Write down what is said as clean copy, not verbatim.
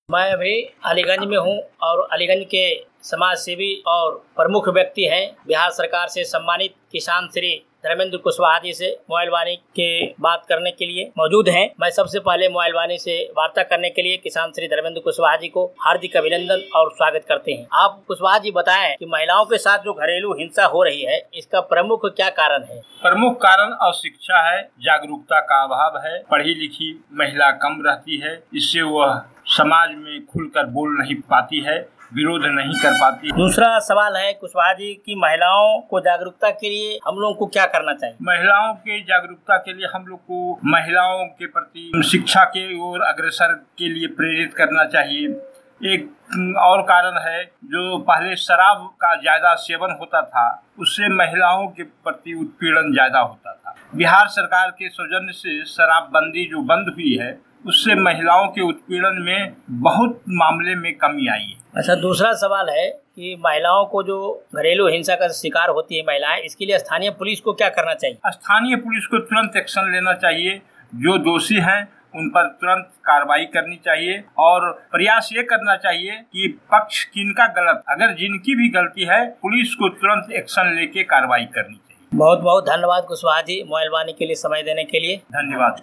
मैं अभी अलीगंज में हूँ और अलीगंज के समाज सेवी और प्रमुख व्यक्ति हैं बिहार सरकार से सम्मानित किसान श्री धर्मेंद्र कुशवाहा जी से मोबाइल वाणी के बात करने के लिए मौजूद हैं। मैं सबसे पहले मोबाइल वाणी से वार्ता करने के लिए किसान श्री धर्मेंद्र कुशवाहा जी को हार्दिक अभिनंदन और स्वागत करते हैं। आप कुशवाहा जी बताएं कि महिलाओं के साथ जो घरेलू हिंसा हो रही है इसका प्रमुख क्या कारण है? प्रमुख कारण अशिक्षा है, जागरूकता का अभाव है, पढ़ी लिखी महिला कम रहती है, इससे वह समाज में खुलकर बोल नहीं पाती है, विरोध नहीं कर पाती। दूसरा सवाल है कुशवाहा जी की महिलाओं को जागरूकता के लिए हम लोगों को क्या करना चाहिए? महिलाओं के जागरूकता के लिए हम लोग को महिलाओं के प्रति शिक्षा के ओर अग्रसर के लिए प्रेरित करना चाहिए। एक और कारण है, जो पहले शराब का ज्यादा सेवन होता था उससे महिलाओं के प्रति उत्पीड़न ज्यादा होता था। बिहार सरकार के सौजन्य से शराबबंदी जो बंद हुई है उससे महिलाओं के उत्पीड़न में बहुत मामले में कमी आई है। अच्छा, दूसरा सवाल है कि महिलाओं को जो घरेलू हिंसा का शिकार होती है महिलाएं, इसके लिए स्थानीय पुलिस को क्या करना चाहिए? स्थानीय पुलिस को तुरंत एक्शन लेना चाहिए, जो दोषी हैं उन पर तुरंत कार्रवाई करनी चाहिए और प्रयास ये करना चाहिए कि पक्ष किनका गलत, अगर जिनकी भी गलती है पुलिस को तुरंत एक्शन लेके कार्रवाई करनी चाहिए। बहुत बहुत धन्यवाद कुशवाहा जी मोबाइल वाणी के लिए समय देने के लिए। धन्यवाद।